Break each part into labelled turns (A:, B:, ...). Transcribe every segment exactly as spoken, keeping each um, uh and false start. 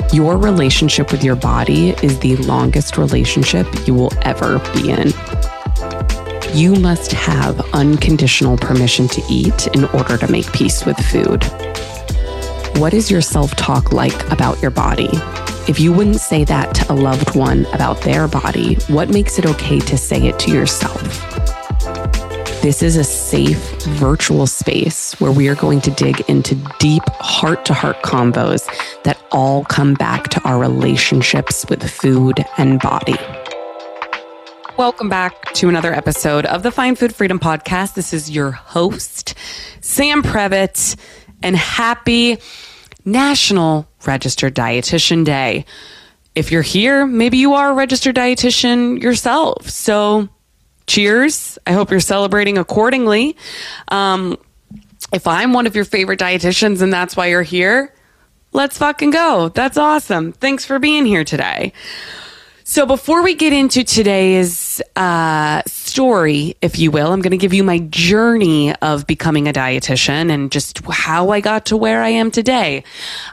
A: Your relationship with your body is the longest relationship you will ever be in. You must have unconditional permission to eat in order to make peace with food. What is your self-talk like about your body? If you wouldn't say that to a loved one about their body, what makes it okay to say it to yourself? This is a safe virtual space where we are going to dig into deep heart-to-heart convos that all come back to our relationships with food and body. Welcome back to another episode of the Find Food Freedom Podcast. This is your host, Sam Previtt, and happy National Registered Dietitian Day. If you're here, maybe you are a registered dietitian yourself. So cheers. I hope you're celebrating accordingly. Um, if I'm one of your favorite dietitians and that's why you're here, let's fucking go. That's awesome. Thanks for being here today. So before we get into today's uh, story, if you will, I'm going to give you my journey of becoming a dietitian and just how I got to where I am today.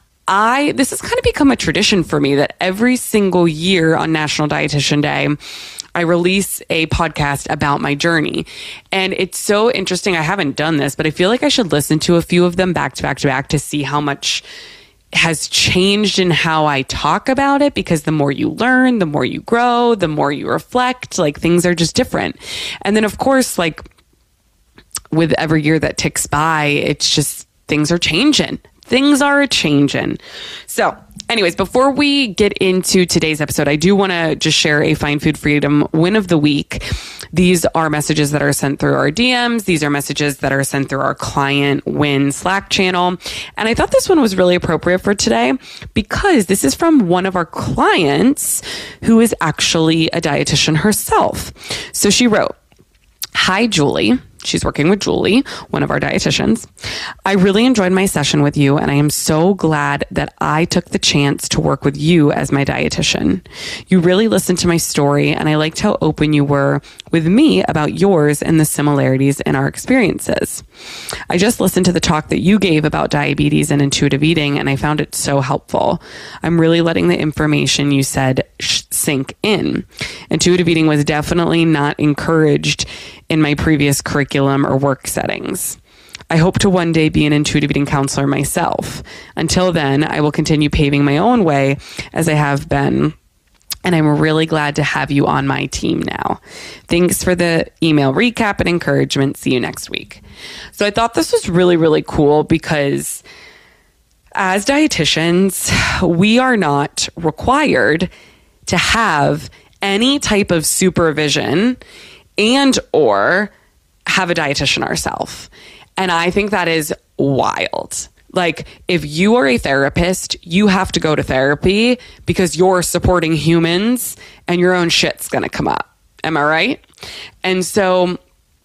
A: I this has kind of become a tradition for me that every single year on National Dietitian Day, I release a podcast about my journey. And it's so interesting. I haven't done this, but I feel like I should listen to a few of them back to back to back to see how much has changed in how I talk about it, because the more you learn, the more you grow, the more you reflect, like things are just different. And then of course, like with every year that ticks by, it's just things are changing. Things are a-changing. So anyways, before we get into today's episode, I do want to just share a Find Food Freedom win of the week. These are messages that are sent through our D Ms. These are messages that are sent through our client win Slack channel. And I thought this one was really appropriate for today because this is from one of our clients who is actually a dietitian herself. So she wrote, "Hi, Julie." She's working with Julie, one of our dietitians. "I really enjoyed my session with you, and I am so glad that I took the chance to work with you as my dietitian. You really listened to my story, and I liked how open you were with me about yours and the similarities in our experiences. I just listened to the talk that you gave about diabetes and intuitive eating, and I found it so helpful. I'm really letting the information you said sh- sink in. Intuitive eating was definitely not encouraged in my previous curriculum or work settings. I hope to one day be an intuitive eating counselor myself. Until then, I will continue paving my own way as I have been. And I'm really glad to have you on my team now. Thanks for the email recap and encouragement. See you next week." So I thought this was really, really cool because as dietitians, we are not required to have any type of supervision and or have a dietitian ourselves. And I think that is wild. Like, if you are a therapist, you have to go to therapy because you're supporting humans and your own shit's going to come up. Am I right? And so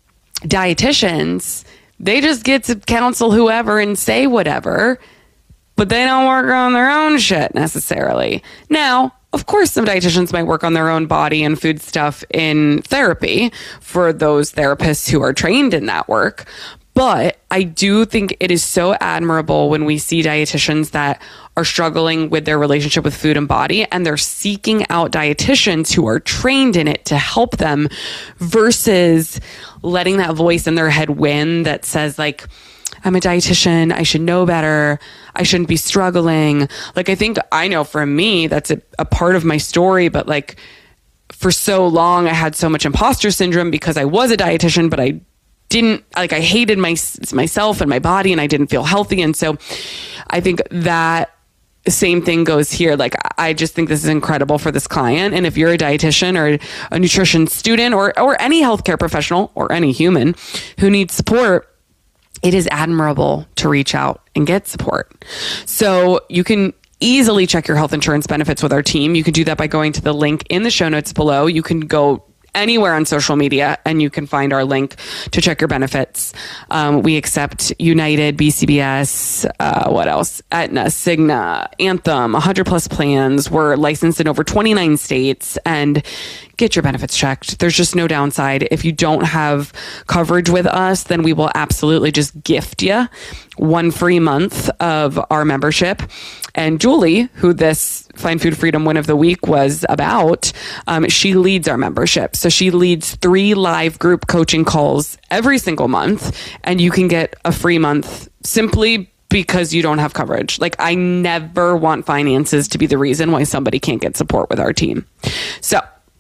A: dietitians, they just get to counsel whoever and say whatever, but they don't work on their own shit necessarily. Now, of course, some dietitians might work on their own body and food stuff in therapy for those therapists who are trained in that work. But I do think it is so admirable when we see dietitians that are struggling with their relationship with food and body, and they're seeking out dietitians who are trained in it to help them versus letting that voice in their head win that says, like, I'm a dietitian, I should know better, I shouldn't be struggling. Like, I think I know for me, that's a, a part of my story, but like for so long, I had so much imposter syndrome because I was a dietitian, but I didn't, like, I hated my, myself and my body, and I didn't feel healthy. And so I think that same thing goes here. Like, I just think this is incredible for this client. And if you're a dietitian or a nutrition student or, or any healthcare professional or any human who needs support, it is admirable to reach out and get support. So you can easily check your health insurance benefits with our team. You can do that by going to the link in the show notes below. You can go anywhere on social media and you can find our link to check your benefits. Um, we accept United, B C B S, uh, what else? Aetna, Cigna, Anthem, one hundred plus plans. We're licensed in over twenty-nine states and get your benefits checked. There's just no downside. If you don't have coverage with us, then we will absolutely just gift you one free month of our membership. And Julie, who this Find Food Freedom Win of the Week was about, um, she leads our membership. So she leads three live group coaching calls every single month, and you can get a free month simply because you don't have coverage. Like, I never want finances to be the reason why somebody can't get support with our team. So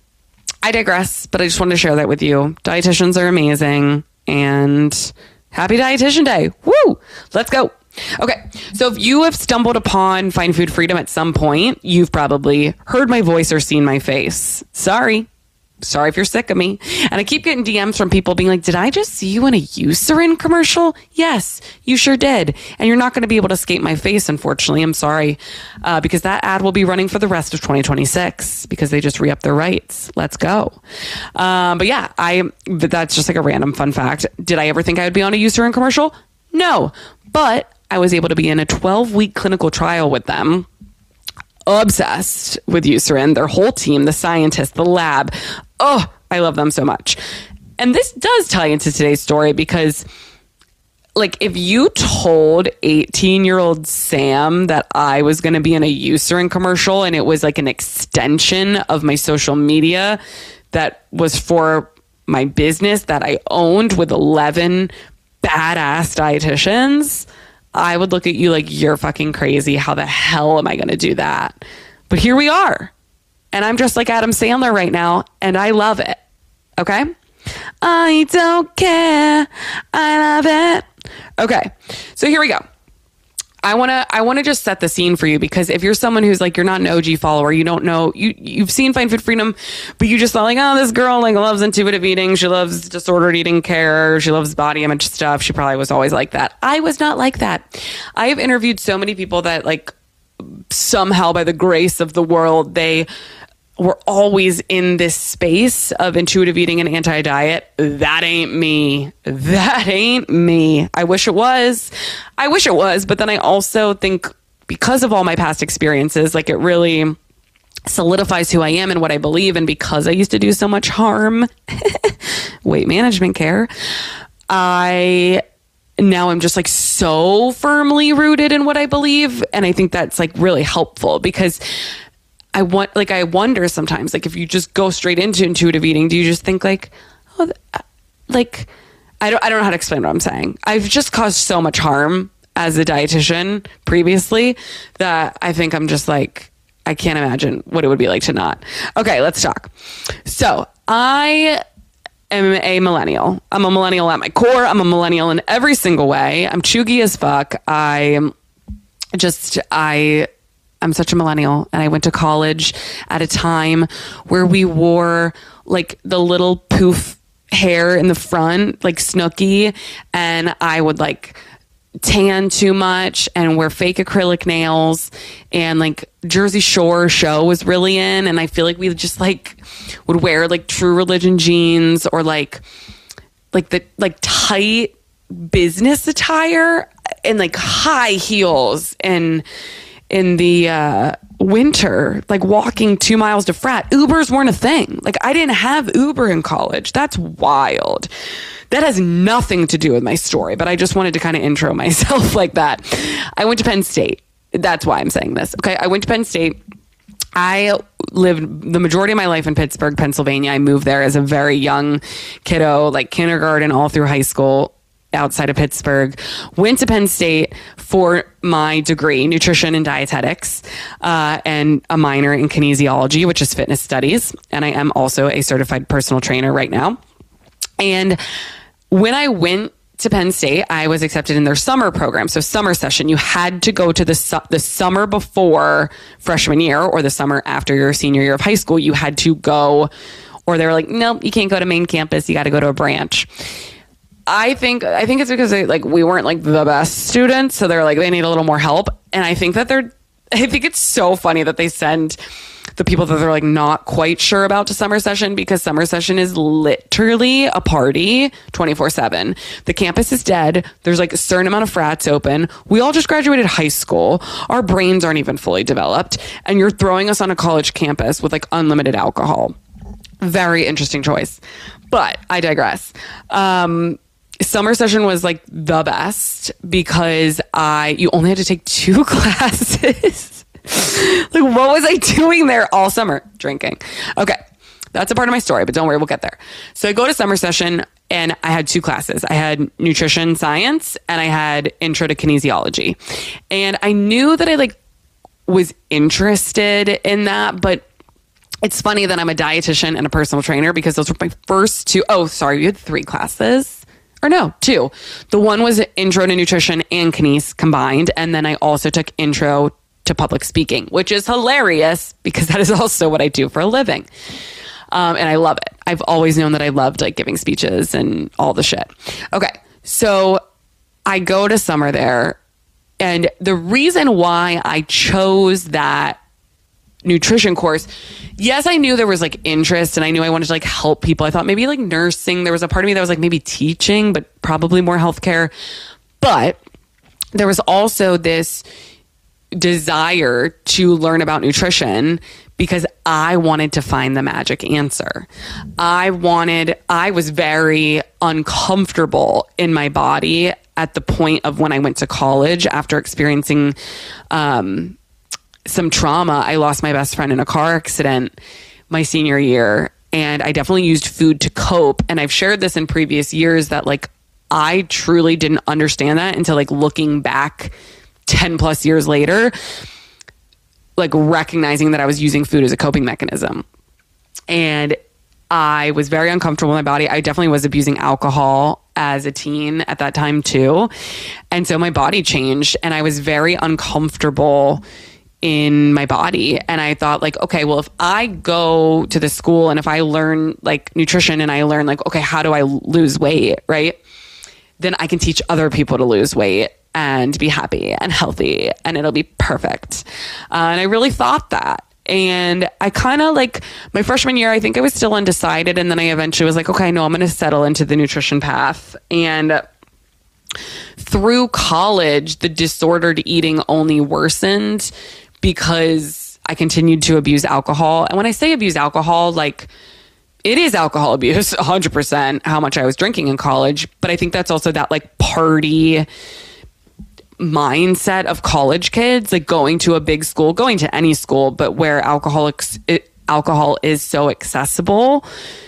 A: I digress, but I just wanted to share that with you. Dietitians are amazing, and happy Dietitian Day. Woo! Let's go. Okay, so if you have stumbled upon Find Food Freedom at some point, you've probably heard my voice or seen my face. Sorry. Sorry if you're sick of me. And I keep getting D Ms from people being like, did I just see you in a Eucerin commercial? Yes, you sure did. And you're not going to be able to escape my face, unfortunately. I'm sorry. Uh, because that ad will be running for the rest of twenty twenty-six because they just re-upped their rights. Let's go. Um, but yeah, I, but that's just like a random fun fact. Did I ever think I would be on a Eucerin commercial? No, but I was able to be in a twelve week clinical trial with them. Obsessed with Eucerin, their whole team, the scientists, the lab. Oh, I love them so much. And this does tie into today's story because, like, if you told eighteen year old Sam that I was going to be in a Eucerin commercial and it was like an extension of my social media that was for my business that I owned with eleven badass dietitians, I would look at you like, you're fucking crazy. How the hell am I going to do that? But here we are. And I'm just like Adam Sandler right now, and I love it. Okay? I don't care. I love it. Okay. So here we go. I want to I want to just set the scene for you, because if you're someone who's like, you're not an O G follower, you don't know, you you've seen Find Food Freedom, but you just thought like, oh, this girl like loves intuitive eating, she loves disordered eating care, she loves body image stuff. She probably was always like that. I was not like that. I have interviewed so many people that like somehow by the grace of the world, they were always in this space of intuitive eating and anti-diet. That ain't me. That ain't me. I wish it was. I wish it was. But then I also think because of all my past experiences, like it really solidifies who I am and what I believe. And because I used to do so much harm, weight management care, I now I'm just like so firmly rooted in what I believe. And I think that's like really helpful, because I want, like, I wonder sometimes, like, if you just go straight into intuitive eating, do you just think like, oh, like, I don't, I don't know how to explain what I'm saying. I've just caused so much harm as a dietitian previously that I think I'm just like, I can't imagine what it would be like to not. Okay, let's talk. So I am a millennial. I'm a millennial at my core. I'm a millennial in every single way. I'm chuggy as fuck. I just, I... I'm such a millennial, and I went to college at a time where we wore like the little poof hair in the front, like Snooki, and I would like tan too much and wear fake acrylic nails, and like Jersey Shore show was really in, and I feel like we just like would wear like True Religion jeans or like like the like tight business attire and like high heels and in the uh, winter, like walking two miles to frat. Ubers weren't a thing. Like I didn't have Uber in college. That's wild. That has nothing to do with my story, but I just wanted to kind of intro myself like that. I went to Penn State. That's why I'm saying this. Okay, I went to Penn State. I lived the majority of my life in Pittsburgh, Pennsylvania. I moved there as a very young kiddo, like kindergarten all through high school, outside of Pittsburgh. Went to Penn State for my degree, nutrition and dietetics, uh, and a minor in kinesiology, which is fitness studies. And I am also a certified personal trainer right now. And when I went to Penn State, I was accepted in their summer program. So summer session, you had to go to the, su- the summer before freshman year or the summer after your senior year of high school. You had to go, or they were like, nope, you can't go to main campus. You got to go to a branch. I think I think it's because they, like we weren't like the best students, so they're like they need a little more help. And I think that they're I think it's so funny that they send the people that they're like not quite sure about to summer session, because summer session is literally a party twenty-four seven. The campus is dead. There's like a certain amount of frats open. We all just graduated high school. Our brains aren't even fully developed, and you're throwing us on a college campus with like unlimited alcohol. Very interesting choice. But I digress. Um, summer session was like the best because I you only had to take two classes. Like, what was I doing there all summer? Drinking. Okay. That's a part of my story, but don't worry, we'll get there. So I go to summer session and I had two classes. I had nutrition science and I had intro to kinesiology. And I knew that I like was interested in that, but it's funny that I'm a dietitian and a personal trainer because those were my first two. Oh, sorry, you had three classes. Or no, two. The one was intro to nutrition and kines combined. And then I also took intro to public speaking, which is hilarious because that is also what I do for a living. Um, and I love it. I've always known that I loved like giving speeches and all the shit. Okay. So I go to summer there. And the reason why I chose that nutrition course, yes, I knew there was like interest and I knew I wanted to like help people. I thought maybe like nursing, there was a part of me that was like maybe teaching, but probably more healthcare. But there was also this desire to learn about nutrition because I wanted to find the magic answer. I wanted, I was very uncomfortable in my body at the point of when I went to college after experiencing um, some trauma. I lost my best friend in a car accident my senior year, and I definitely used food to cope. And I've shared this in previous years that like, I truly didn't understand that until like looking back ten plus years later, like recognizing that I was using food as a coping mechanism. And I was very uncomfortable in my body. I definitely was abusing alcohol as a teen at that time too. And so my body changed and I was very uncomfortable in my body. And I thought like, okay, well, if I go to the school and if I learn like nutrition and I learn like, okay, how do I lose weight, right? Then I can teach other people to lose weight and be happy and healthy and it'll be perfect. Uh, and I really thought that. And I kind of like my freshman year, I think I was still undecided. And then I eventually was like, okay, no, I'm going to settle into the nutrition path. And through college, the disordered eating only worsened because I continued to abuse alcohol. And when I say abuse alcohol, like it is alcohol abuse, one hundred percent how much I was drinking in college. But I think that's also that like party mindset of college kids, like going to a big school, going to any school, but where alcoholics, it, alcohol is so accessible.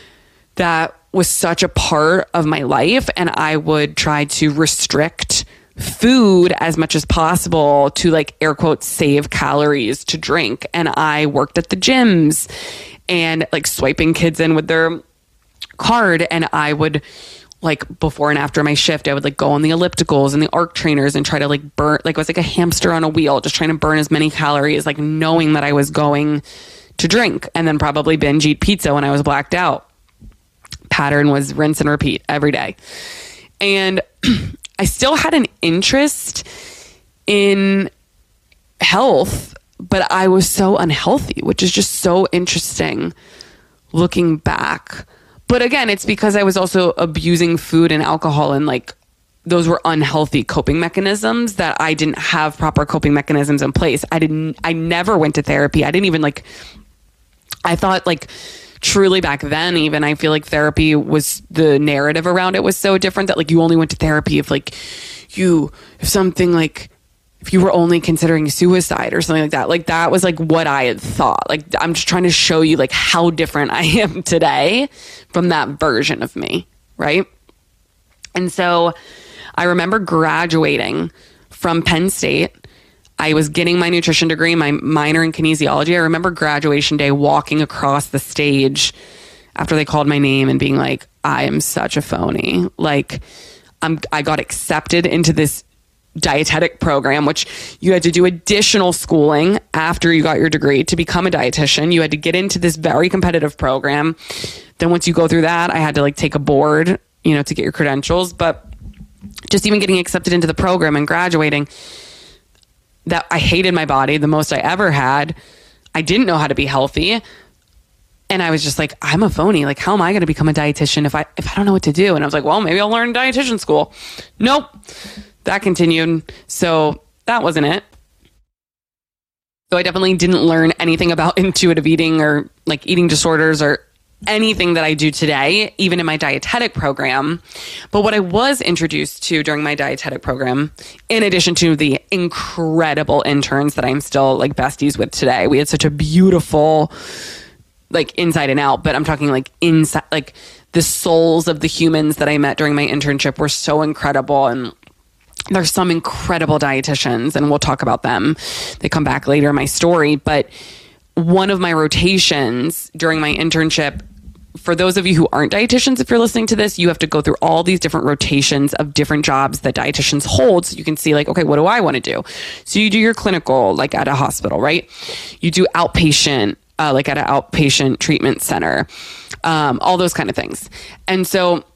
A: That was such a part of my life. And I would try to restrict food as much as possible to like air quotes, save calories to drink. And I worked at the gyms and like swiping kids in with their card. And I would like before and after my shift, I would like go on the ellipticals and the arc trainers and try to like burn, like I was like a hamster on a wheel, just trying to burn as many calories, like knowing that I was going to drink and then probably binge eat pizza when I was blacked out. Pattern was rinse and repeat every day. And I still had an interest in health, but I was so unhealthy, which is just so interesting looking back. But again, it's because I was also abusing food and alcohol and like those were unhealthy coping mechanisms that I didn't have proper coping mechanisms in place. I didn't, I never went to therapy. I didn't even like, I thought like truly back then, even I feel like therapy was the narrative around it was so different that like you only went to therapy if like you, if something like, if you were only considering suicide or something like that. Like that was like what I had thought. Like I'm just trying to show you like how different I am today from that version of me. Right. And so I remember graduating from Penn State. I was getting my nutrition degree, my minor in kinesiology. I remember graduation day walking across the stage after they called my name and being like, I am such a phony. Like I'm, I got accepted into this dietetic program, which you had to do additional schooling after you got your degree to become a dietitian. You had to get into this very competitive program. Then once you go through that, I had to like take a board, you know, to get your credentials. But just even getting accepted into the program and graduating, that I hated my body the most I ever had. I didn't know how to be healthy. And I was just like, I'm a phony. Like, how am I going to become a dietitian if I, if I don't know what to do? And I was like, well, maybe I'll learn dietitian school. Nope. That continued. So that wasn't it. So I definitely didn't learn anything about intuitive eating or like eating disorders or anything that I do today, even in my dietetic program. But what I was introduced to during my dietetic program, in addition to the incredible interns that I'm still like besties with today, we had such a beautiful, like inside and out, but I'm talking like inside, like the souls of the humans that I met during my internship were so incredible. And there's some incredible dietitians, and we'll talk about them. They come back later in my story. But one of my rotations during my internship, for those of you who aren't dietitians, if you're listening to this, you have to go through all these different rotations of different jobs that dietitians hold. So you can see like, okay, what do I want to do? So you do your clinical, like at a hospital, right? You do outpatient, uh, like at an outpatient treatment center, um, all those kind of things. And so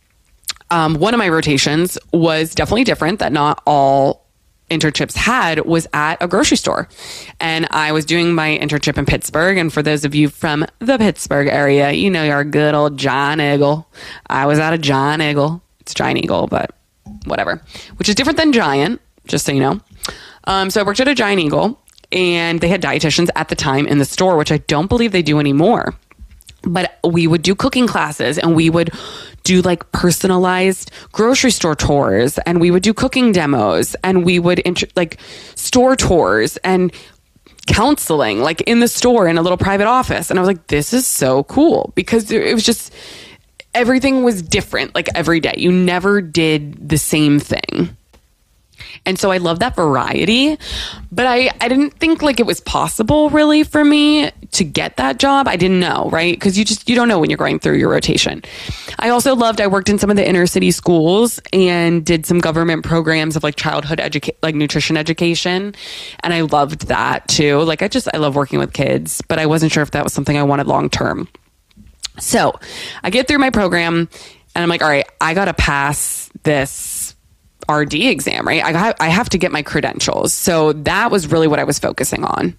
A: um, one of my rotations was definitely different that not all internships had, was at a grocery store. And I was doing my internship in Pittsburgh. And for those of you from the Pittsburgh area, you know, your good old Giant Eagle. I was at a Giant Eagle. It's Giant Eagle, but whatever, which is different than Giant, just so you know. Um, so I worked at a Giant Eagle, and they had dietitians at the time in the store, which I don't believe they do anymore. But we would do cooking classes, and we would do like personalized grocery store tours, and we would do cooking demos, and we would int- like store tours and counseling like in the store in a little private office. And I was like, this is so cool, because it was just, everything was different like every day. You never did the same thing. And so I love that variety, but I, I didn't think like it was possible really for me to get that job. I didn't know, right? Because you just, you don't know when you're going through your rotation. I also loved, I worked in some of the inner city schools and did some government programs of like childhood education, like nutrition education. And I loved that too. Like I just, I love working with kids, but I wasn't sure if that was something I wanted long term. So I get through my program and I'm like, all right, I got to pass this R D exam, right? I got, I have to get my credentials. So that was really what I was focusing on.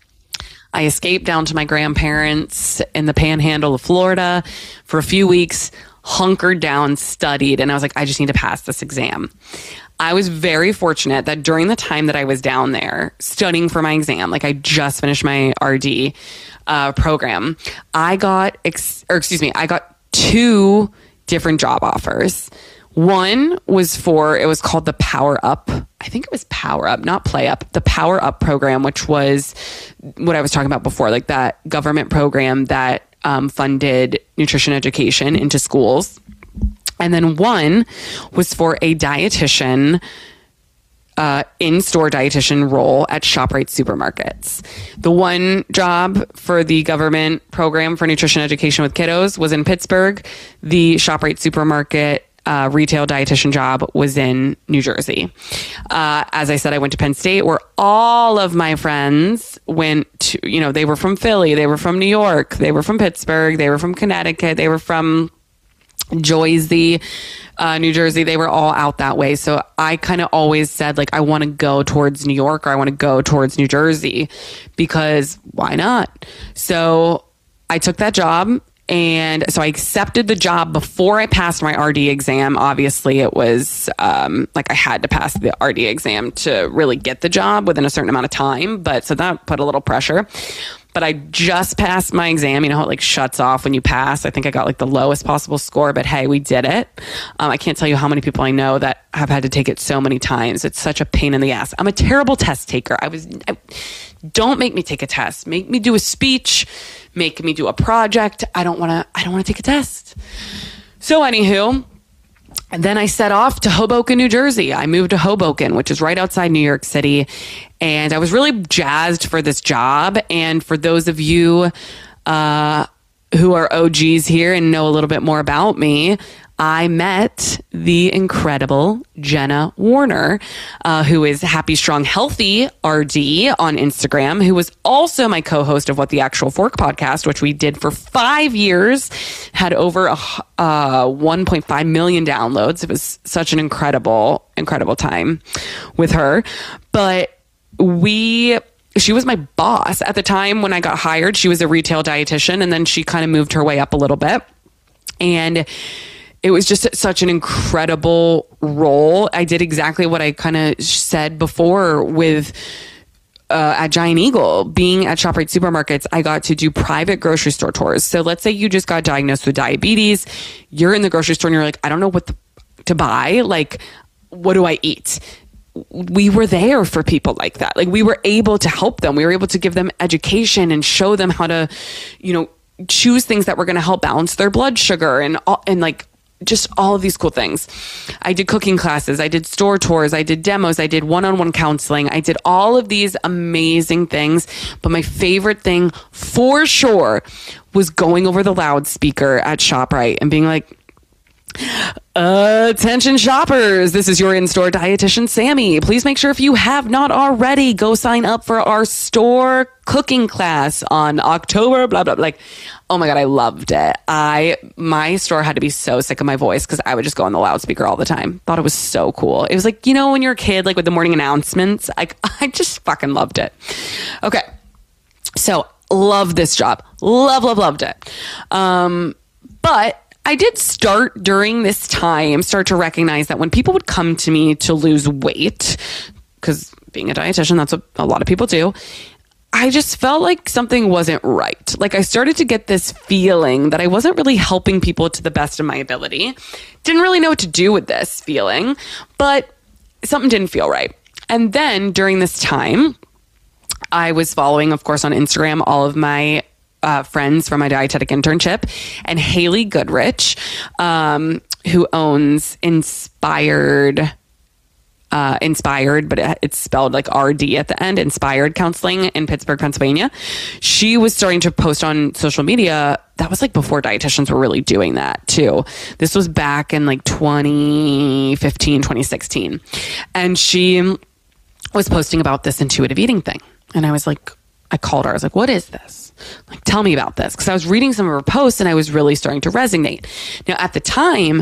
A: I escaped down to my grandparents in the panhandle of Florida for a few weeks, hunkered down, studied, and I was like, I just need to pass this exam. I was very fortunate that during the time that I was down there studying for my exam, like I just finished my R D uh, program, I got, ex- or excuse me, I got two different job offers. One was for, it was called the Power Up. I think it was Power Up, not Play Up, the Power Up program, which was what I was talking about before, like that government program that um, funded nutrition education into schools. And then one was for a dietitian, uh, in-store dietitian role at ShopRite supermarkets. The one job for the government program for nutrition education with kiddos was in Pittsburgh. The ShopRite supermarket Uh, retail dietitian job was in New Jersey. Uh, as I said, I went to Penn State, where all of my friends went to, you know, they were from Philly, they were from New York, they were from Pittsburgh, they were from Connecticut, they were from Jersey, uh, New Jersey. They were all out that way. So I kind of always said, like, I want to go towards New York, or I want to go towards New Jersey, because why not? So I took that job. And so I accepted the job before I passed my R D exam. Obviously, it was um, like I had to pass the R D exam to really get the job within a certain amount of time. But so that put a little pressure. But I just passed my exam. You know how it like shuts off when you pass? I think I got like the lowest possible score, but hey, we did it. Um, I can't tell you how many people I know that have had to take it so many times. It's such a pain in the ass. I'm a terrible test taker. I was, I, don't make me take a test. Make me do a speech. Make me do a project. I don't want to, I don't want to take a test. So anywho, and then I set off to Hoboken, New Jersey. I moved to Hoboken, which is right outside New York City. And I was really jazzed for this job. And for those of you uh, who are O Gs here and know a little bit more about me, I met the incredible Jenna Warner, uh, who is Happy, Strong, Healthy R D on Instagram, who was also my co-host of What the Actual Fork podcast, which we did for five years, had over a, uh, one point five million downloads. It was such an incredible, incredible time with her. But we... She was my boss at the time when I got hired. She was a retail dietitian, and then she kind of moved her way up a little bit. And it was just such an incredible role. I did exactly what I kind of said before with Uh, at Giant Eagle, being at ShopRite supermarkets, I got to do private grocery store tours. So let's say you just got diagnosed with diabetes. You're in the grocery store and you're like, I don't know what the, to buy. Like, what do I eat? We were there for people like that. Like, we were able to help them. We were able to give them education and show them how to, you know, choose things that were going to help balance their blood sugar and all, and like just all of these cool things. I did cooking classes. I did store tours. I did demos. I did one-on-one counseling. I did all of these amazing things. But my favorite thing for sure was going over the loudspeaker at ShopRite and being like, attention shoppers, this is your in-store dietitian, Sammy. Please make sure if you have not already, go sign up for our store cooking class on October, blah, blah, blah. Like, oh my God, I loved it. I, my store had to be so sick of my voice because I would just go on the loudspeaker all the time. Thought it was so cool. It was like, you know, when you're a kid, like with the morning announcements, like I just fucking loved it. Okay. So love this job. Love, love, loved it. Um, but I did start during this time, start to recognize that when people would come to me to lose weight, because being a dietitian, that's what a lot of people do, I just felt like something wasn't right. Like I started to get this feeling that I wasn't really helping people to the best of my ability. Didn't really know what to do with this feeling, but something didn't feel right. And then during this time, I was following, of course, on Instagram, all of my Uh, friends from my dietetic internship, and Haley Goodrich, um, who owns Inspired, uh, Inspired, but it, it's spelled like R D at the end, Inspired Counseling in Pittsburgh, Pennsylvania. She was starting to post on social media. That was like before dietitians were really doing that too. This was back in like twenty fifteen, twenty sixteen. And she was posting about this intuitive eating thing. And I was like, I called her. I was like, what is this? Like, tell me about this. Because I was reading some of her posts and I was really starting to resonate. Now, at the time,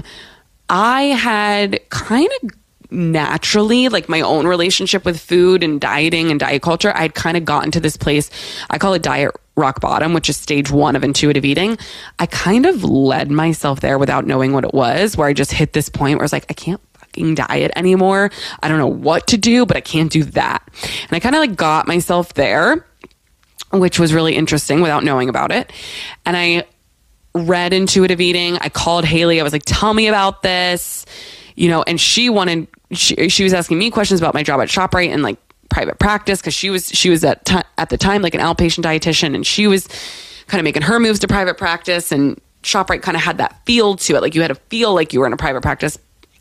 A: I had kind of naturally, like my own relationship with food and dieting and diet culture, I'd kind of gotten to this place. I call it diet rock bottom, which is stage one of intuitive eating. I kind of led myself there without knowing what it was, where I just hit this point where I was like, I can't fucking diet anymore. I don't know what to do, but I can't do that. And I kind of like got myself there, which was really interesting without knowing about it. And I read intuitive eating. I called Haley. I was like, tell me about this, you know, and she wanted, she, she was asking me questions about my job at ShopRite and like private practice. Cause she was, she was at, t- at the time, like an outpatient dietitian, and she was kind of making her moves to private practice, and ShopRite kind of had that feel to it. Like you had to feel like you were in a private practice,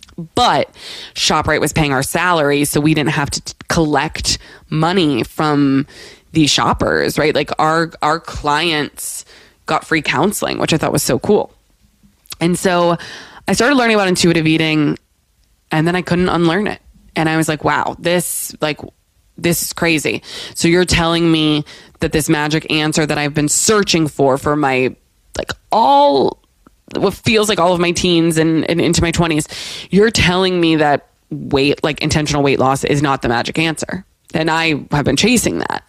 A: but ShopRite was paying our salary. So we didn't have to t- collect money from these shoppers, right? Like our, our clients got free counseling, which I thought was so cool. And so I started learning about intuitive eating, and then I couldn't unlearn it. And I was like, wow, this, like, this is crazy. So you're telling me that this magic answer that I've been searching for, for my, like all, what feels like all of my teens and, and into my twenties, you're telling me that weight, like intentional weight loss is not the magic answer. And I have been chasing that.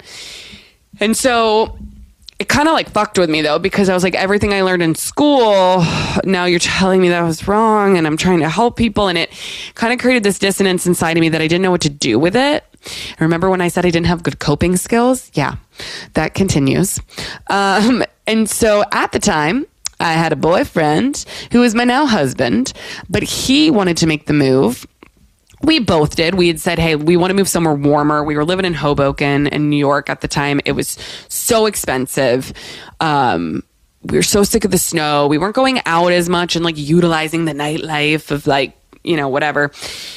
A: And so it kind of like fucked with me though, because I was like, everything I learned in school, now you're telling me that I was wrong, and I'm trying to help people. And it kind of created this dissonance inside of me that I didn't know what to do with it. I remember when I said I didn't have good coping skills? Yeah, that continues. Um, and so at the time, I had a boyfriend who is my now husband, but he wanted to make the move. We both did. We had said, hey, we want to move somewhere warmer. We were living in Hoboken in New York at the time. It was so expensive. Um, we were so sick of the snow. We weren't going out as much and like utilizing the nightlife of like, you know, whatever.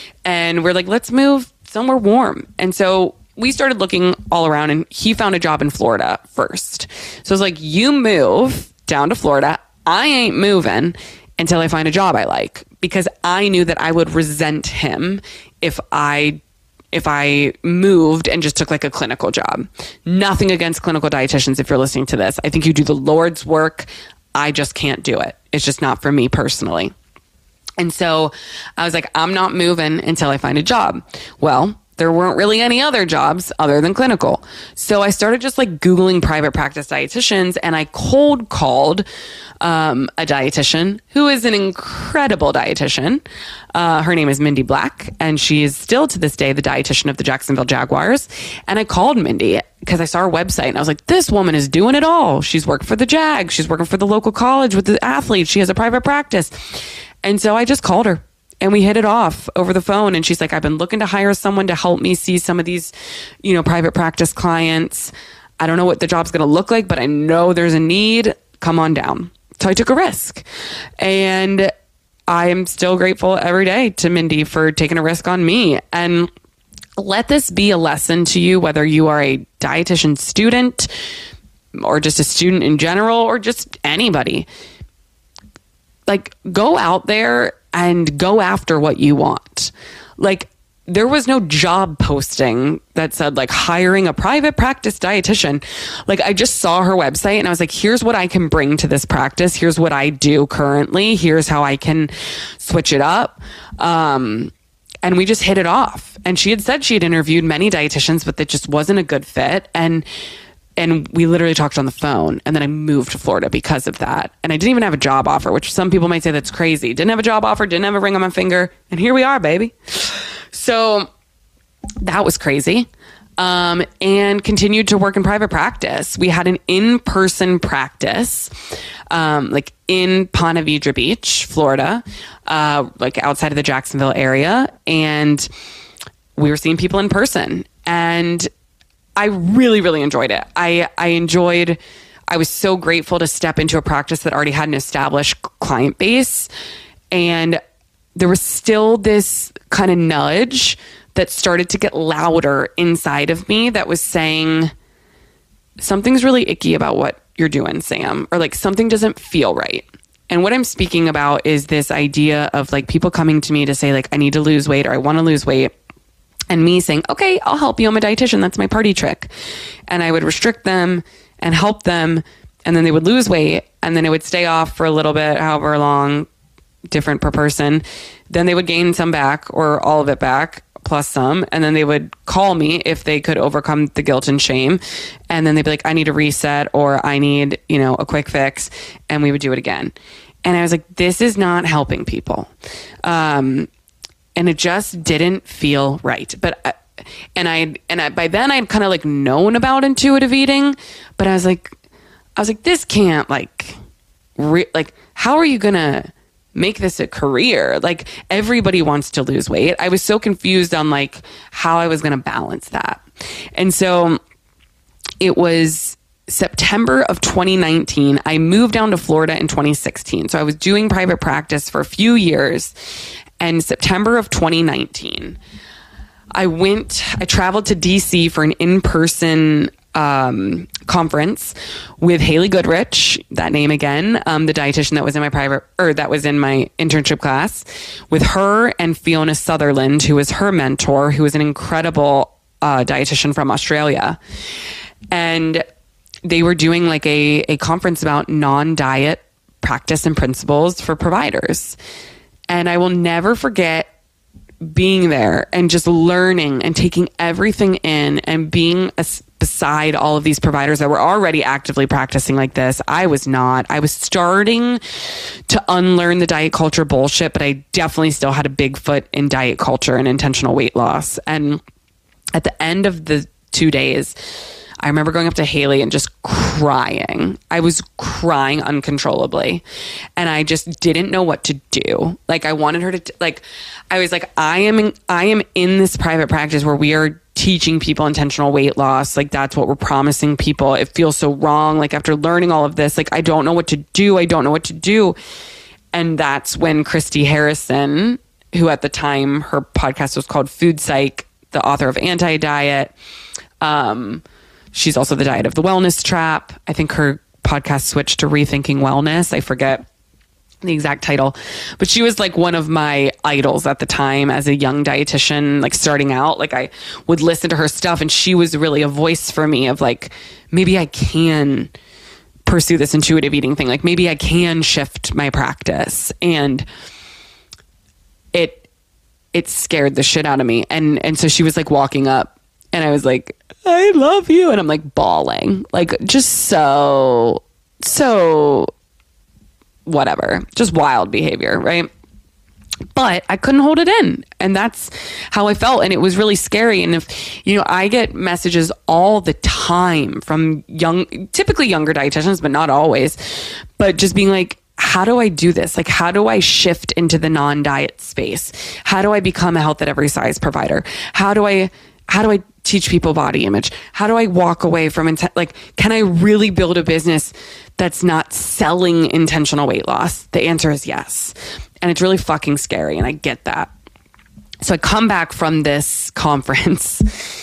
A: And we're like, let's move somewhere warm. And so we started looking all around, and he found a job in Florida first. So I was like, you move down to Florida. I ain't moving until I find a job I like, because I knew that I would resent him if I if I moved and just took like a clinical job. Nothing against clinical dietitians if you're listening to this. I think you do the Lord's work. I just can't do it. It's just not for me personally. And so I was like, I'm not moving until I find a job. Well, there weren't really any other jobs other than clinical. So I started just like Googling private practice dietitians, and I cold called um, a dietitian who is an incredible dietitian. Uh, her name is Mindy Black, and she is still to this day the dietitian of the Jacksonville Jaguars. And I called Mindy because I saw her website and I was like, this woman is doing it all. She's worked for the Jags. She's working for the local college with the athletes. She has a private practice. And so I just called her. And we hit it off over the phone. And she's like, I've been looking to hire someone to help me see some of these, you know, private practice clients. I don't know what the job's going to look like, but I know there's a need. Come on down. So I took a risk. And I am still grateful every day to Mindy for taking a risk on me. And let this be a lesson to you, whether you are a dietitian student or just a student in general, or just anybody. Like, go out there and go after what you want. Like, there was no job posting that said like hiring a private practice dietitian. Like, I just saw her website and I was like, here's what I can bring to this practice. Here's what I do currently. Here's how I can switch it up. Um, and we just hit it off. And she had said she had interviewed many dietitians, but that just wasn't a good fit. And And we literally talked on the phone, and then I moved to Florida because of that. And I didn't even have a job offer, which some people might say that's crazy. Didn't have a job offer, didn't have a ring on my finger. And here we are, baby. So that was crazy. Um, and continued to work in private practice. We had an in-person practice, um, like in Ponte Vedra Beach, Florida, uh, like outside of the Jacksonville area. And we were seeing people in person. And I really, really enjoyed it. I, I enjoyed, I was so grateful to step into a practice that already had an established client base. And there was still this kind of nudge that started to get louder inside of me that was saying, something's really icky about what you're doing, Sam, or like something doesn't feel right. And what I'm speaking about is this idea of like people coming to me to say like, I need to lose weight or I want to lose weight. And me saying, okay, I'll help you. I'm a dietitian. That's my party trick. And I would restrict them and help them. And then they would lose weight. And then it would stay off for a little bit, however long, different per person. Then they would gain some back or all of it back, plus some. And then they would call me if they could overcome the guilt and shame. And then they'd be like, I need a reset or I need, you know, a quick fix. And we would do it again. And I was like, this is not helping people. Um, And it just didn't feel right. But, I, and I, and I, by then I'd kind of like known about intuitive eating, but I was like, I was like, this can't like, re- like, how are you going to make this a career? Like everybody wants to lose weight. I was so confused on like how I was going to balance that. And so it was September of twenty nineteen. I moved down to Florida in twenty sixteen. So I was doing private practice for a few years. And September of twenty nineteen, I went, I traveled to D C for an in-person um, conference with Haley Goodrich, that name again, um, the dietitian that was in my private, or that was in my internship class, with her and Fiona Sutherland, who was her mentor, who was an incredible uh, dietitian from Australia. And they were doing like a, a conference about non-diet practice and principles for providers. And I will never forget being there and just learning and taking everything in and being a, beside all of these providers that were already actively practicing like this. I was not. I was starting to unlearn the diet culture bullshit, but I definitely still had a big foot in diet culture and intentional weight loss. And at the end of the two days, I remember going up to Haley and just crying. I was crying uncontrollably. And I just didn't know what to do. Like I wanted her to, t- like, I was like, I am in, I am in this private practice where we are teaching people intentional weight loss. Like that's what we're promising people. It feels so wrong. Like after learning all of this, like I don't know what to do. I don't know what to do. And that's when Christy Harrison, who at the time her podcast was called Food Psych, the author of Anti-Diet, um, she's also the Diet of the Wellness Trap. I think her podcast switched to Rethinking Wellness. I forget the exact title, but she was like one of my idols at the time as a young dietitian, like starting out. Like I would listen to her stuff and she was really a voice for me of like, maybe I can pursue this intuitive eating thing. Like maybe I can shift my practice. And it, it scared the shit out of me. And, and so she was like walking up and I was like, I love you. And I'm like bawling, like just so, so whatever, just wild behavior. Right. But I couldn't hold it in. And that's how I felt. And it was really scary. And if, you know, I get messages all the time from young, typically younger dietitians, but not always, but just being like, how do I do this? Like, how do I shift into the non-diet space? How do I become a health at every size provider? How do I, how do I teach people body image? How do I walk away from, inten- like, can I really build a business that's not selling intentional weight loss? The answer is yes. And it's really fucking scary. And I get that. So I come back from this conference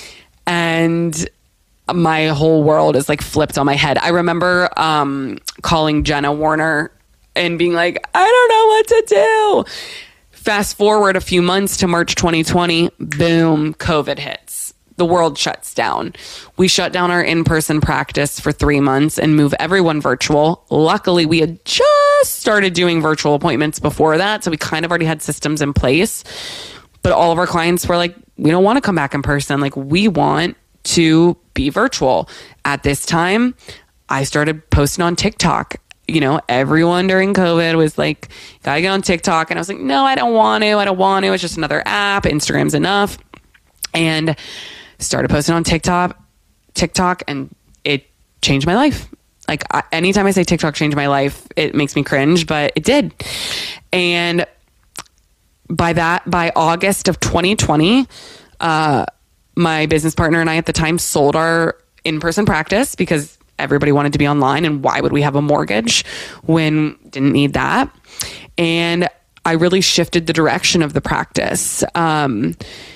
A: and my whole world is like flipped on my head. I remember um, calling Jenna Warner and being like, I don't know what to do. Fast forward a few months to March twenty twenty, boom, COVID hits. The world shuts down. We shut down our in-person practice for three months and move everyone virtual. Luckily, we had just started doing virtual appointments before that, so we kind of already had systems in place. But all of our clients were like, we don't want to come back in person. Like, we want to be virtual. At this time, I started posting on TikTok. You know, everyone during COVID was like, gotta get on TikTok. And I was like, no, I don't want to. I don't want to. It's just another app. Instagram's enough. And started posting on TikTok, TikTok, and it changed my life. Like, I, anytime I say TikTok changed my life, it makes me cringe, but it did. And by that, by August of twenty twenty, uh, my business partner and I at the time sold our in-person practice because everybody wanted to be online, and why would we have a mortgage when didn't need that? And I really shifted the direction of the practice. Um,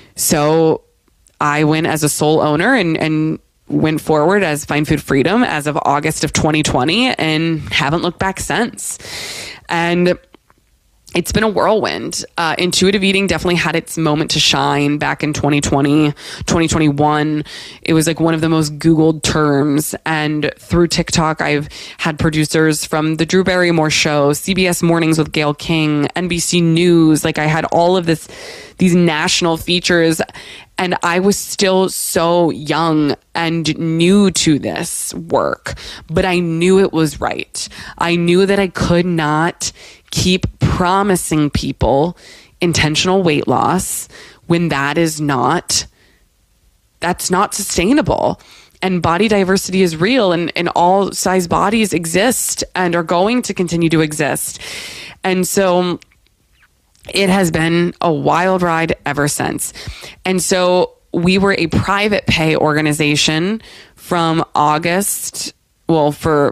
A: so I went as a sole owner and, and went forward as Find Food Freedom as of August of twenty twenty and haven't looked back since. And it's been a whirlwind. Uh, intuitive eating definitely had its moment to shine back in twenty twenty, twenty twenty-one. It was like one of the most Googled terms. And through TikTok, I've had producers from the Drew Barrymore Show, C B S Mornings with Gayle King, N B C News. Like, I had all of this, these national features. And I was still so young and new to this work, but I knew it was right. I knew that I could not keep promising people intentional weight loss when that is not, that's not sustainable. And body diversity is real, and, and all size bodies exist and are going to continue to exist. And so it has been a wild ride ever since. And so we were a private pay organization from August, well, for,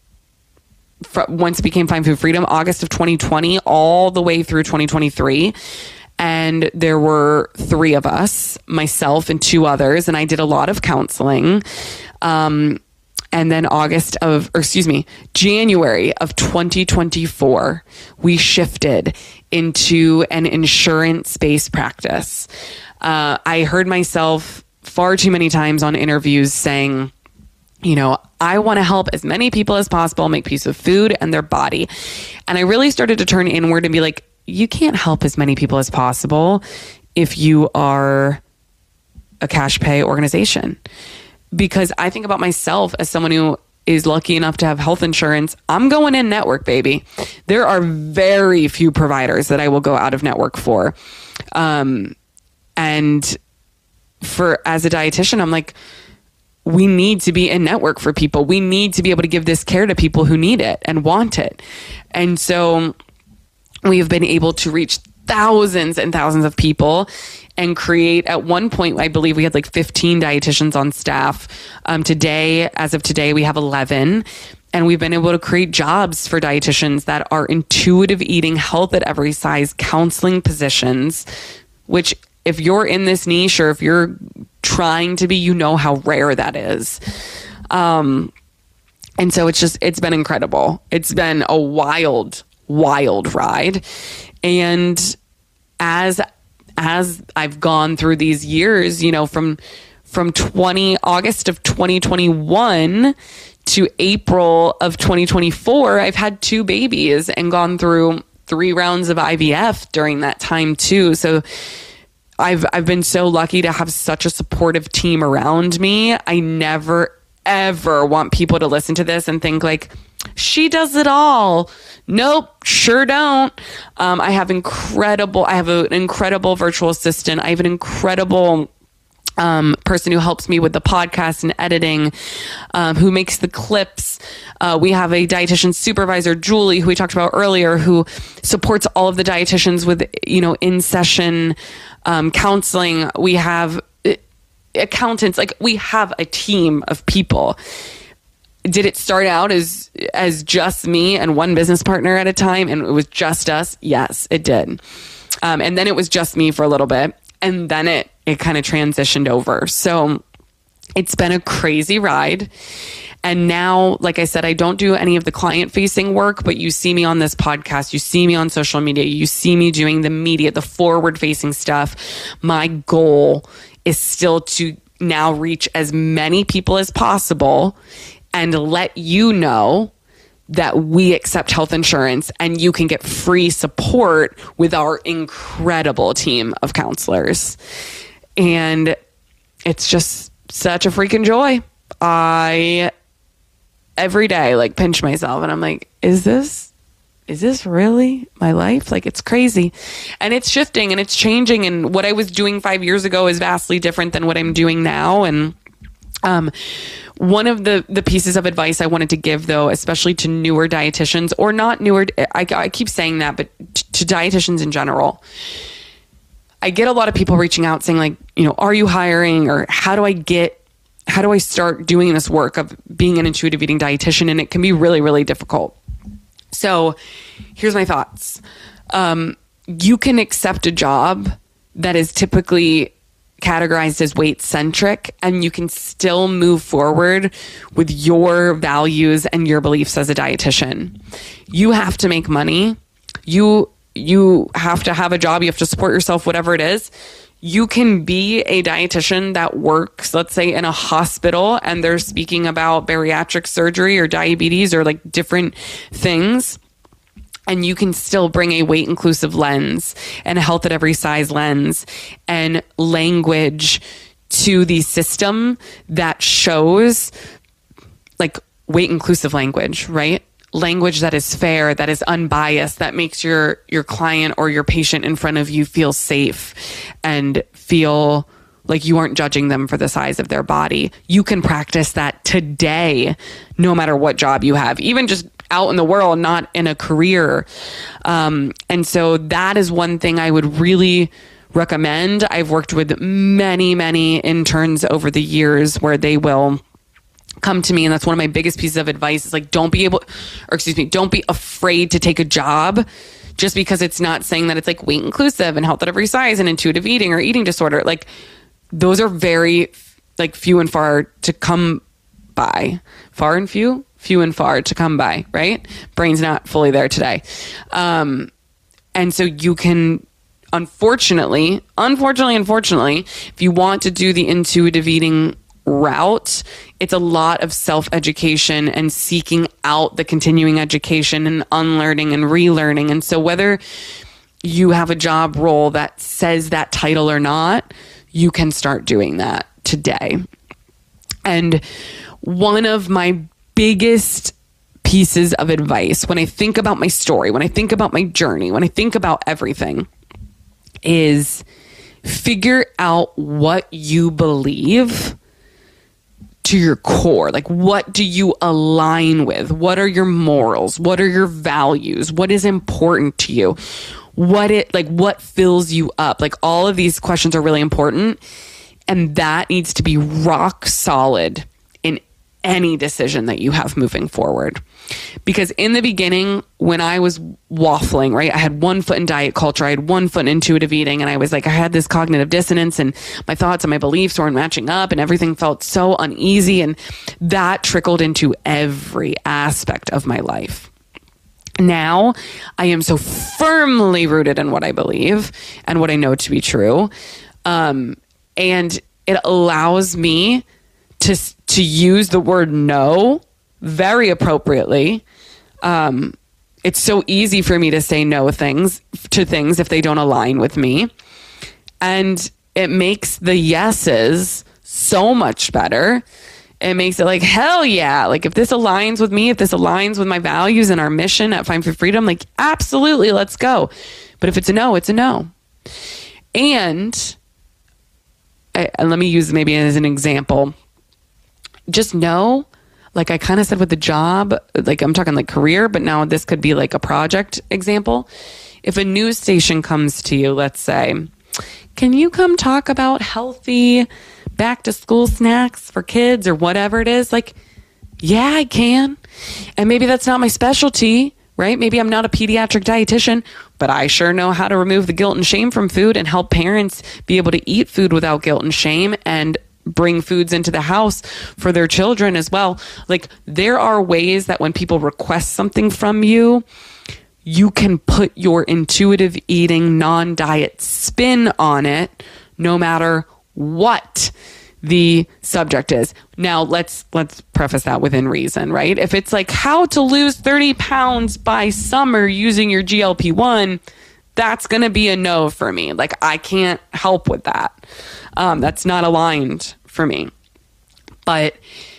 A: for once it became Find Food Freedom, August of twenty twenty, all the way through twenty twenty-three. And there were three of us, myself and two others, and I did a lot of counseling. Um, and then August of, or excuse me, January of twenty twenty-four, we shifted into an insurance-based practice. Uh, I heard myself far too many times on interviews saying, you know, I want to help as many people as possible make peace with food and their body. And I really started to turn inward and be like, you can't help as many people as possible if you are a cash pay organization. Because I think about myself as someone who is lucky enough to have health insurance. I'm going in network, baby. There are very few providers that I will go out of network for. Um, and for, as a dietitian, I'm like, we need to be in network for people. We need to be able to give this care to people who need it and want it. And so we've been able to reach thousands and thousands of people and create, at one point, I believe we had like fifteen dietitians on staff. Um, today, as of today, we have eleven. And we've been able to create jobs for dietitians that are intuitive eating, health at every size, counseling positions, which if you're in this niche or if you're trying to be, you know how rare that is. Um, and so it's just, it's been incredible. It's been a wild, wild ride. And as as I've gone through these years, you know, from from twenty August of twenty twenty-one to April of twenty twenty-four, I've had two babies and gone through three rounds of I V F during that time too. So I've, I've been so lucky to have such a supportive team around me. I never, ever want people to listen to this and think like, she does it all. Nope, sure don't. Um, I have incredible, I have an incredible virtual assistant. I have an incredible um, person who helps me with the podcast and editing, um, who makes the clips. Uh, we have a dietitian supervisor, Julie, who we talked about earlier, who supports all of the dietitians with, you know, in session um, counseling. We have accountants, like we have a team of people. Did it start out as as just me and one business partner at a time and it was just us? Yes, it did. Um, and then it was just me for a little bit. And then it it kind of transitioned over. So it's been a crazy ride. And now, like I said, I don't do any of the client facing work, but you see me on this podcast, you see me on social media, you see me doing the media, the forward facing stuff. My goal is still to now reach as many people as possible and let you know that we accept health insurance and you can get free support with our incredible team of counselors. And it's just such a freaking joy. I, every day, like pinch myself and I'm like, is this, is this really my life? Like, it's crazy and it's shifting and it's changing. And what I was doing five years ago is vastly different than what I'm doing now. And Um, one of the, the pieces of advice I wanted to give, though, especially to newer dietitians or not newer, I, I keep saying that, but t- to dietitians in general, I get a lot of people reaching out saying like, you know, are you hiring or how do I get, how do I start doing this work of being an intuitive eating dietitian? And it can be really, really difficult. So here's my thoughts. Um, you can accept a job that is typically categorized as weight centric and you can still move forward with your values and your beliefs as a dietitian. You have to make money. You, you have to have a job. You have to support yourself, whatever it is. You can be a dietitian that works, let's say in a hospital and they're speaking about bariatric surgery or diabetes or like different things. And you can still bring a weight inclusive lens and a health at every size lens and language to the system that shows like weight inclusive language, right? Language that is fair, that is unbiased, that makes your, your client or your patient in front of you feel safe and feel like you aren't judging them for the size of their body. You can practice that today, no matter what job you have, even just out in the world, not in a career. Um, and so that is one thing I would really recommend. I've worked with many, many interns over the years where they will come to me. And that's one of my biggest pieces of advice is like, don't be able, or excuse me, don't be afraid to take a job just because it's not saying that it's like weight inclusive and health at every size and intuitive eating or eating disorder. Like those are very like few and far to come by. Far and few? Few and far to come by, right? Brain's not fully there today. Um, and so you can, unfortunately, unfortunately, unfortunately, if you want to do the intuitive eating route, it's a lot of self-education and seeking out the continuing education and unlearning and relearning. And so whether you have a job role that says that title or not, you can start doing that today. And one of my biggest pieces of advice when I think about my story, when I think about my journey, when I think about everything is figure out what you believe to your core. Like, what do you align with? What are your morals? What are your values? What is important to you? What it like, what fills you up? Like, all of these questions are really important. And that needs to be rock solid in any decision that you have moving forward. Because in the beginning, when I was waffling, right, I had one foot in diet culture, I had one foot in intuitive eating, and I was like, I had this cognitive dissonance and my thoughts and my beliefs weren't matching up and everything felt so uneasy. And that trickled into every aspect of my life. Now I am so firmly rooted in what I believe and what I know to be true. Um, and it allows me to, to use the word no very appropriately. Um, it's so easy for me to say no things to things if they don't align with me. And it makes the yeses so much better. It makes it like, hell yeah. Like if this aligns with me, if this aligns with my values and our mission at Find Food Freedom, like absolutely, let's go. But if it's a no, it's a no. And, I, and let me use maybe as an example, just know, like I kind of said with the job, like I'm talking like career, but now this could be like a project example. If a news station comes to you, let's say, can you come talk about healthy back to school snacks for kids or whatever it is? Like, yeah, I can. And maybe that's not my specialty, right? Maybe I'm not a pediatric dietitian, but I sure know how to remove the guilt and shame from food and help parents be able to eat food without guilt and shame and bring foods into the house for their children as well. Like there are ways that when people request something from you, you can put your intuitive eating non-diet spin on it, no matter what the subject is. Now let's let's preface that within reason, right? If it's like how to lose thirty pounds by summer using your G L P one, that's going to be a no for me. Like I can't help with that. Um, that's not aligned for me. But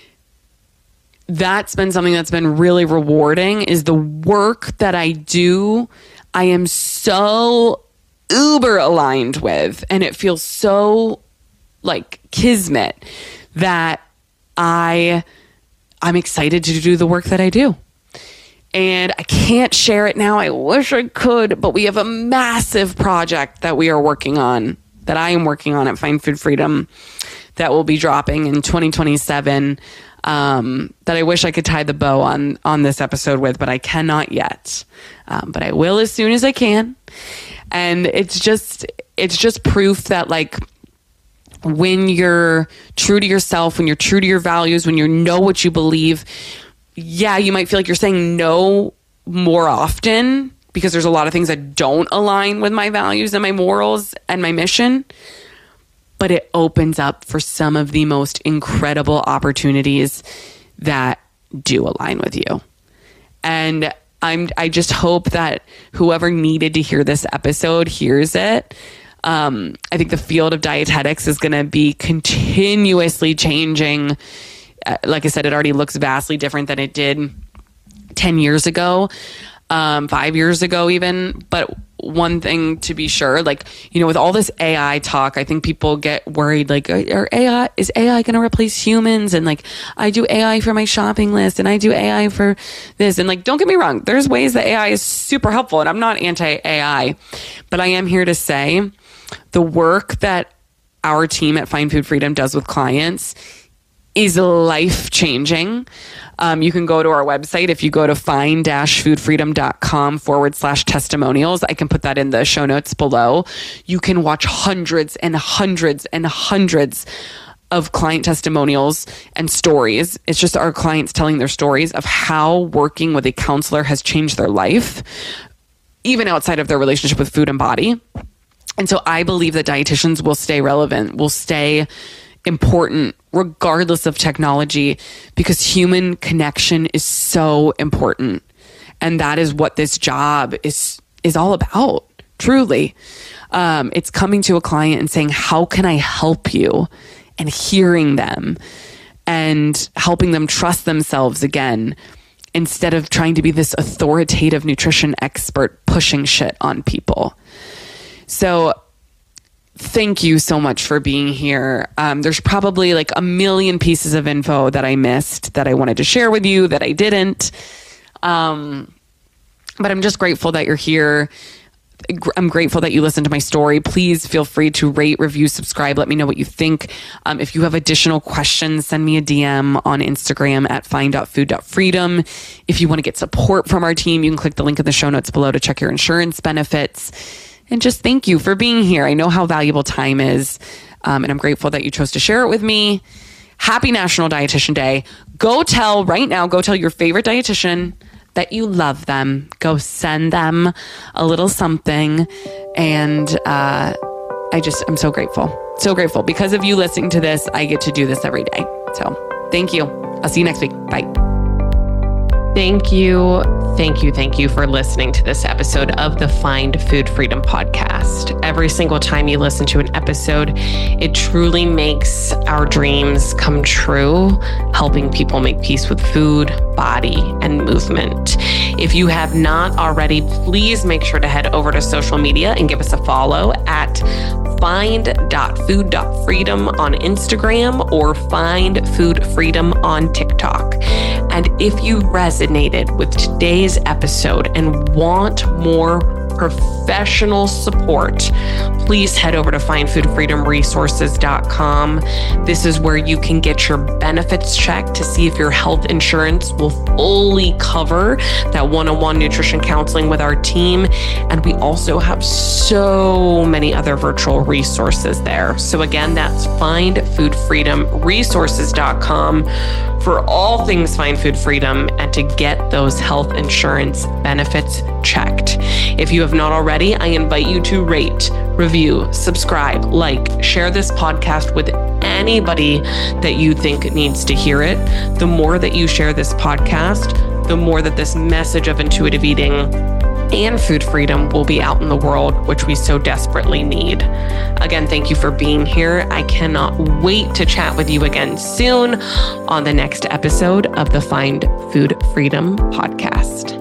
A: that's been something that's been really rewarding is the work that I do. I am so uber aligned with, and it feels so like kismet that I, I'm excited to do the work that I do. And I can't share it now. I wish I could, but we have a massive project that we are working on, that I am working on at Find Food Freedom, that will be dropping in twenty twenty-seven. Um, that I wish I could tie the bow on, on this episode with, but I cannot yet. Um, but I will as soon as I can. And it's just, it's just proof that like when you're true to yourself, when you're true to your values, when you know what you believe, yeah, you might feel like you're saying no more often because there's a lot of things that don't align with my values and my morals and my mission. But it opens up for some of the most incredible opportunities that do align with you. And I'm, I just hope that whoever needed to hear this episode hears it. Um, I think the field of dietetics is going to be continuously changing. Uh, like I said, it already looks vastly different than it did ten years ago, um, five years ago even. But one thing to be sure, like, you know, with all this A I talk, I think people get worried, like, are A I, is A I going to replace humans? And like, I do A I for my shopping list and I do A I for this. And like, don't get me wrong, there's ways that A I is super helpful and I'm not anti-A I, but I am here to say the work that our team at Find Food Freedom does with clients is life-changing. Um, you can go to our website. If you go to find-foodfreedom.com forward slash testimonials, I can put that in the show notes below. You can watch hundreds and hundreds and hundreds of client testimonials and stories. It's just our clients telling their stories of how working with a counselor has changed their life, even outside of their relationship with food and body. And so I believe that dietitians will stay relevant, will stay important regardless of technology, because human connection is so important. And that is what this job is, is all about, truly. Um, it's coming to a client and saying, how can I help you? And hearing them and helping them trust themselves again, instead of trying to be this authoritative nutrition expert pushing shit on people. So thank you so much for being here. Um, there's probably like a million pieces of info that I missed that I wanted to share with you that I didn't. Um, but I'm just grateful that you're here. I'm grateful that you listened to my story. Please feel free to rate, review, subscribe. Let me know what you think. Um, if you have additional questions, send me a D M on Instagram at find dot food dot freedom. If you want to get support from our team, you can click the link in the show notes below to check your insurance benefits. And just thank you for being here. I know how valuable time is, um, and I'm grateful that you chose to share it with me. Happy National Dietitian Day. Go tell right now, go tell your favorite dietitian that you love them. Go send them a little something. And uh, I just, I'm so grateful. So grateful. Because of you listening to this, I get to do this every day. So thank you. I'll see you next week. Bye. Thank you. Thank you. Thank you for listening to this episode of the Find Food Freedom podcast. Every single time you listen to an episode, it truly makes our dreams come true, helping people make peace with food, body, and movement. If you have not already, please make sure to head over to social media and give us a follow at find dot food dot freedom on Instagram or Find Food Freedom on TikTok. And if you resonated with today's episode and want more professional support, please head over to find food freedom resources dot com. This is where you can get your benefits checked to see if your health insurance will fully cover that one-on-one nutrition counseling with our team. And we also have so many other virtual resources there. So again, that's find food freedom resources dot com for all things Find Food Freedom and to get those health insurance benefits checked. If you have not already, I invite you to rate, review, subscribe, like, share this podcast with anybody that you think needs to hear it. The more that you share this podcast, the more that this message of intuitive eating and food freedom will be out in the world, which we so desperately need. Again, thank you for being here. I cannot wait to chat with you again soon on the next episode of the Find Food Freedom podcast.